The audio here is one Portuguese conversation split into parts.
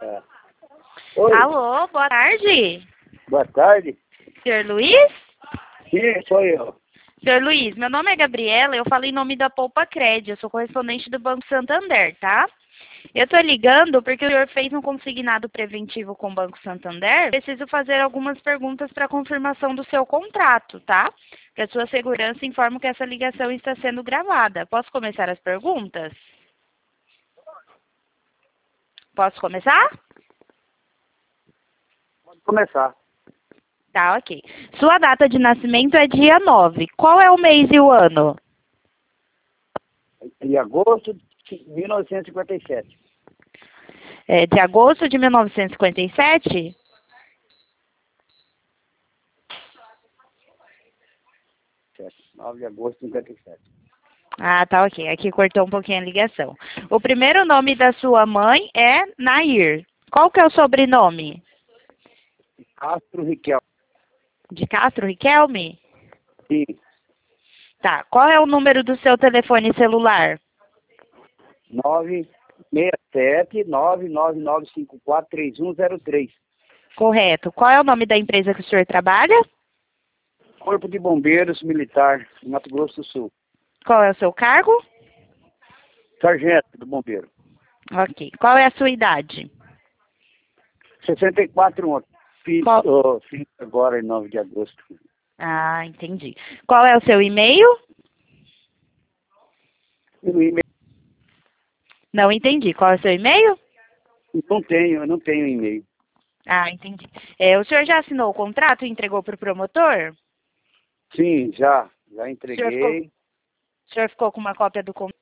É. Oi, Alô, boa tarde. boa tarde. Senhor Luiz? Sim, sou eu. Senhor Luiz, meu nome é Gabriela, eu falo em nome da Poupa Cred, eu sou correspondente do Banco Santander, tá? Eu tô ligando porque o senhor fez um consignado preventivo com o Banco Santander. Preciso fazer algumas perguntas para confirmação do seu contrato, tá? Para sua segurança, informo que essa ligação está sendo gravada. Posso começar as perguntas? Posso começar? Pode começar. Tá, ok. Sua data de nascimento é dia 9. Qual é o mês e o ano? Em agosto de 1957. É de agosto de 1957? 9 de agosto de 57. Ah, tá, ok. Aqui cortou um pouquinho a ligação. O primeiro nome da sua mãe é Nair. Qual que é o sobrenome? Castro Riquel. De Castro Riquelme? Sim. Tá. Qual é o número do seu telefone celular? 967-99954-3103. Correto. Qual é o nome da empresa que o senhor trabalha? Corpo de Bombeiros Militar, Mato Grosso do Sul. Qual é o seu cargo? Sargento do Bombeiro. Ok. Qual é a sua idade? 64 anos. Fiz, Qual- fiz agora em 9 de agosto. Ah, entendi. Qual é o seu e-mail? E o e-mail, Não entendi. Qual é o seu e-mail? eu não tenho e-mail. Ah, entendi. O senhor já assinou o contrato e entregou para o promotor? Sim, já O senhor entreguei o senhor ficou com uma cópia do contrato?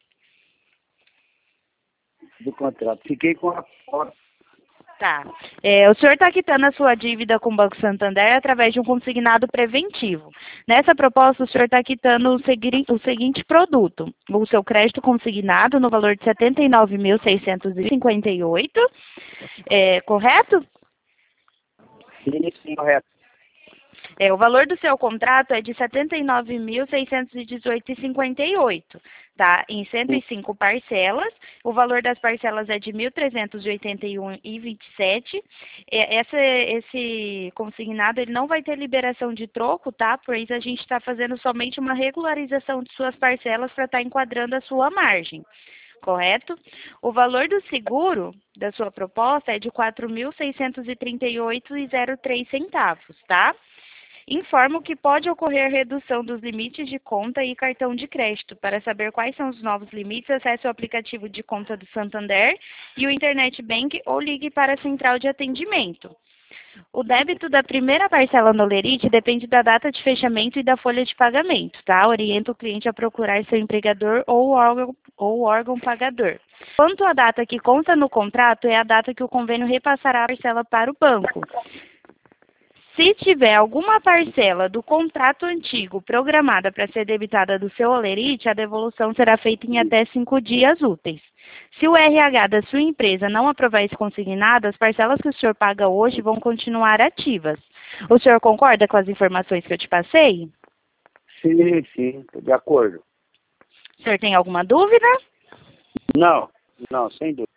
do contrato. Fiquei com a foto. Tá. O senhor está quitando a sua dívida com o Banco Santander através de um consignado preventivo. Nessa proposta, o senhor está quitando o seguinte produto: o seu crédito consignado no valor de R$ 79.658, correto? Sim, correto. O valor do seu contrato é de R$ 79.618,58, tá? Em 105 parcelas. O valor das parcelas é de R$ 1.381,27. Esse consignado ele não vai ter liberação de troco, tá? Pois a gente está fazendo somente uma regularização de suas parcelas para estar enquadrando a sua margem. Correto? O valor do seguro da sua proposta é de R$ 4.638,03, tá? Informo que pode ocorrer redução dos limites de conta e cartão de crédito. Para saber quais são os novos limites, acesse o aplicativo de conta do Santander e o Internet Bank ou ligue para a central de atendimento. O débito da primeira parcela no Lerite depende da data de fechamento e da folha de pagamento, tá? Orienta o cliente a procurar seu empregador ou o órgão pagador. Quanto à data que consta no contrato, é a data que o convênio repassará a parcela para o banco. Se tiver alguma parcela do contrato antigo programada para ser debitada do seu Olerite, a devolução será feita em até 5 dias úteis. Se o RH da sua empresa não aprovar esse consignado, as parcelas que o senhor paga hoje vão continuar ativas. O senhor concorda com as informações que eu te passei? Sim, tô de acordo. O senhor tem alguma dúvida? Não, sem dúvida.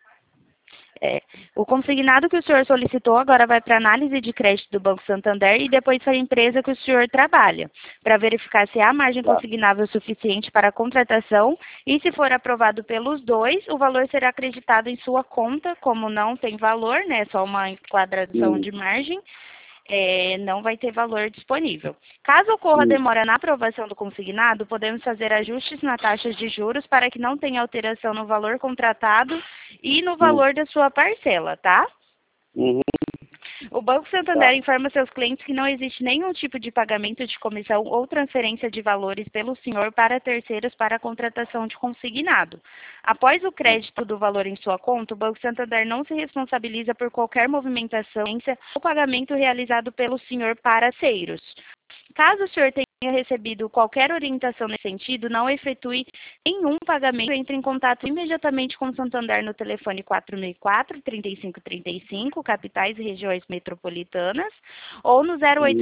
O consignado que o senhor solicitou agora vai para análise de crédito do Banco Santander e depois para a empresa que o senhor trabalha, para verificar se há margem Tá. consignável suficiente para a contratação e, se for aprovado pelos dois, o valor será acreditado em sua conta, como não tem valor, né, só uma enquadração de margem, não vai ter valor disponível. Caso ocorra demora na aprovação do consignado, podemos fazer ajustes na taxa de juros para que não tenha alteração no valor contratado e no valor da sua parcela, tá? Uhum. O Banco Santander Tá. informa seus clientes que não existe nenhum tipo de pagamento de comissão ou transferência de valores pelo senhor para terceiros para a contratação de consignado. Após o crédito do valor em sua conta, o Banco Santander não se responsabiliza por qualquer movimentação ou pagamento realizado pelo senhor para terceiros. Caso o senhor tenha recebido qualquer orientação nesse sentido, não efetue nenhum pagamento, entre em contato imediatamente com o Santander no telefone 4004-3535, capitais e regiões metropolitanas, ou no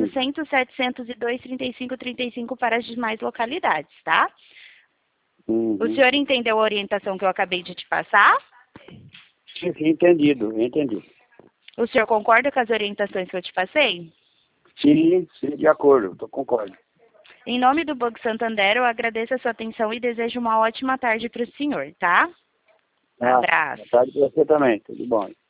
0800-702-3535 para as demais localidades, tá? Uhum. O senhor entendeu a orientação que eu acabei de te passar? Sim, entendi. O senhor concorda com as orientações que eu te passei? Sim, de acordo, concordo. Em nome do Banco Santander, eu agradeço a sua atenção e desejo uma ótima tarde para o senhor, tá? Abraço. Boa tarde para você também, tudo bom.